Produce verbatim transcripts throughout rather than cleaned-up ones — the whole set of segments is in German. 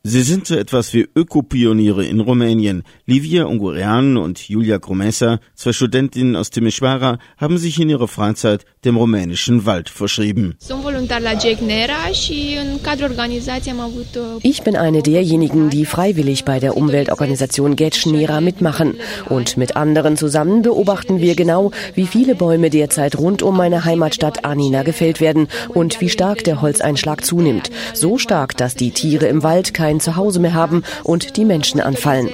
Sie sind so etwas wie Ökopioniere in Rumänien. Livia Ungureanu und Julia Gromesa, zwei Studentinnen aus Timișoara, haben sich in ihrer Freizeit dem rumänischen Wald verschrieben. Ich bin eine derjenigen, die freiwillig bei der Umweltorganisation GECNERA mitmachen. Und mit anderen zusammen beobachten wir genau, wie viele Bäume derzeit rund um meine Heimatstadt Anina gefällt werden und wie stark der Holzeinschlag zunimmt. So stark, dass die Tiere im Wald kein Zuhause mehr haben und die Menschen anfallen.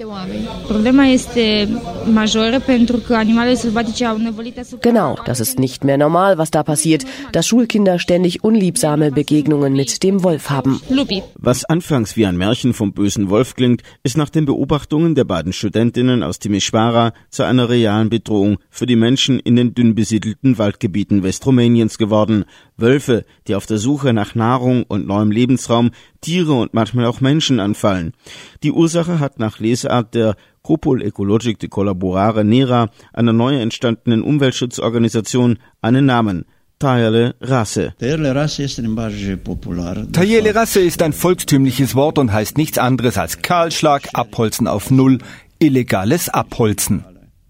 Genau, das ist nicht mehr normal, was da passiert, dass Schulkinder ständig unliebsame Begegnungen mit dem Wolf haben. Was anfangs wie ein Märchen vom bösen Wolf klingt, ist nach den Beobachtungen der beiden Studentinnen aus Timișoara zu einer realen Bedrohung für die Menschen in den dünn besiedelten Waldgebieten Westrumäniens geworden. Wölfe, die auf der Suche nach Nahrung und neuem Lebensraum Tiere und manchmal auch Menschen anfallen. Die Ursache hat nach Lesart der Grupul Ecologic de Colaborare NERA, einer neu entstandenen Umweltschutzorganisation, einen Namen: Taiele Rasse. Taiele Rasse ist ein volkstümliches Wort und heißt nichts anderes als Kahlschlag, Abholzen auf Null, illegales Abholzen.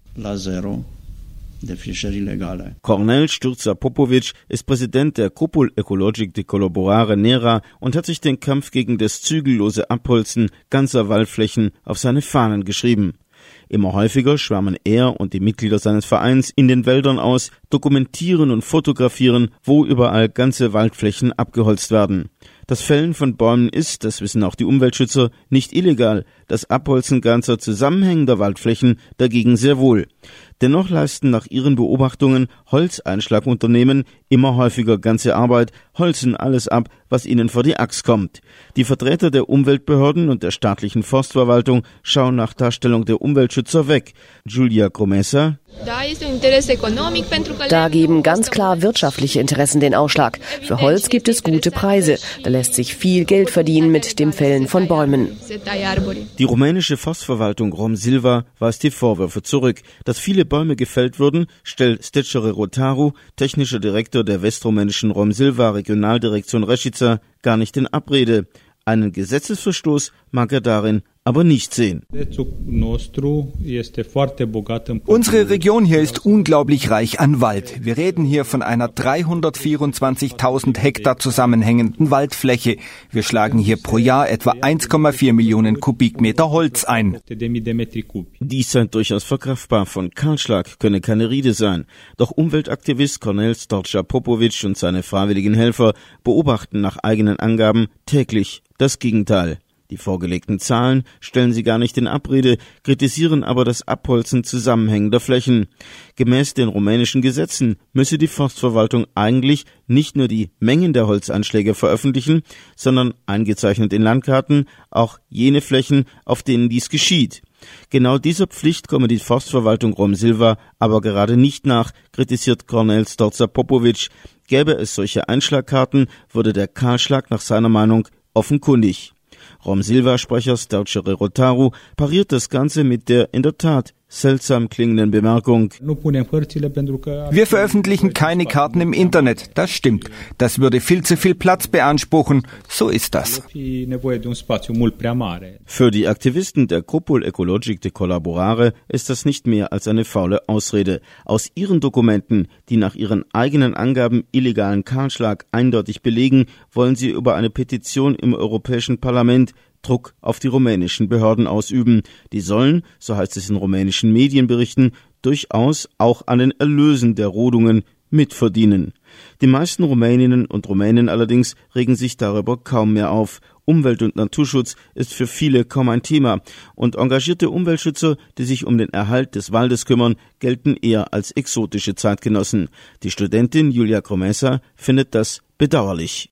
Cornel Sturza-Popovic ist Präsident der Grupul Ecologic de Colaborare NERA und hat sich den Kampf gegen das zügellose Abholzen ganzer Waldflächen auf seine Fahnen geschrieben. Immer häufiger schwärmen er und die Mitglieder seines Vereins in den Wäldern aus, dokumentieren und fotografieren, wo überall ganze Waldflächen abgeholzt werden. Das Fällen von Bäumen ist, das wissen auch die Umweltschützer, nicht illegal, das Abholzen ganzer zusammenhängender Waldflächen dagegen sehr wohl. Dennoch leisten nach ihren Beobachtungen Holzeinschlagunternehmen immer häufiger ganze Arbeit, holzen alles ab, was ihnen vor die Axt kommt. Die Vertreter der Umweltbehörden und der staatlichen Forstverwaltung schauen nach Darstellung der Umweltschützer weg. Julia Gromesa: Da geben ganz klar wirtschaftliche Interessen den Ausschlag. Für Holz gibt es gute Preise. Da lässt sich viel Geld verdienen mit dem Fällen von Bäumen. Die rumänische Forstverwaltung Romsilva weist die Vorwürfe zurück. Dass viele Bäume gefällt wurden, stellt Stecere Rotaru, technischer Direktor der westrumänischen Romsilva Regionaldirektion Reșița, gar nicht in Abrede. Einen Gesetzesverstoß mag er darin aber nicht sehen. Unsere Region hier ist unglaublich reich an Wald. Wir reden hier von einer dreihundertvierundzwanzigtausend Hektar zusammenhängenden Waldfläche. Wir schlagen hier pro Jahr etwa eins Komma vier Millionen Kubikmeter Holz ein. Dies sei durchaus verkraftbar. Von Kahlschlag könne keine Rede sein. Doch Umweltaktivist Cornel Sturza-Popovic und seine freiwilligen Helfer beobachten nach eigenen Angaben täglich das Gegenteil. Die vorgelegten Zahlen stellen sie gar nicht in Abrede, kritisieren aber das Abholzen zusammenhängender Flächen. Gemäß den rumänischen Gesetzen müsse die Forstverwaltung eigentlich nicht nur die Mengen der Holzeinschläge veröffentlichen, sondern, eingezeichnet in Landkarten, auch jene Flächen, auf denen dies geschieht. Genau dieser Pflicht komme die Forstverwaltung Romsilva aber gerade nicht nach, kritisiert Cornel Sturza-Popovic. Gäbe es solche Einschlagkarten, würde der Kahlschlag nach seiner Meinung offenkundig. Romsilva-Sprecher Stecere Rotaru pariert das Ganze mit der in der Tat seltsam klingenden Bemerkung: Wir veröffentlichen keine Karten im Internet, das stimmt. Das würde viel zu viel Platz beanspruchen, so ist das. Für die Aktivisten der Grupul Ecologic de Colaborare ist das nicht mehr als eine faule Ausrede. Aus ihren Dokumenten, die nach ihren eigenen Angaben illegalen Kahlschlag eindeutig belegen, wollen sie über eine Petition im Europäischen Parlament Druck auf die rumänischen Behörden ausüben. Die sollen, so heißt es in rumänischen Medienberichten, durchaus auch an den Erlösen der Rodungen mitverdienen. Die meisten Rumäninnen und Rumänen allerdings regen sich darüber kaum mehr auf. Umwelt- und Naturschutz ist für viele kaum ein Thema und engagierte Umweltschützer, die sich um den Erhalt des Waldes kümmern, gelten eher als exotische Zeitgenossen. Die Studentin Julia Gromesa findet das bedauerlich.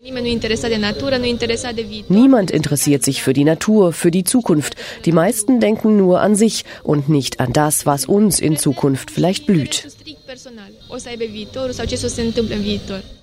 Niemand interessiert sich für die Natur, für die Zukunft. Die meisten denken nur an sich und nicht an das, was uns in Zukunft vielleicht blüht.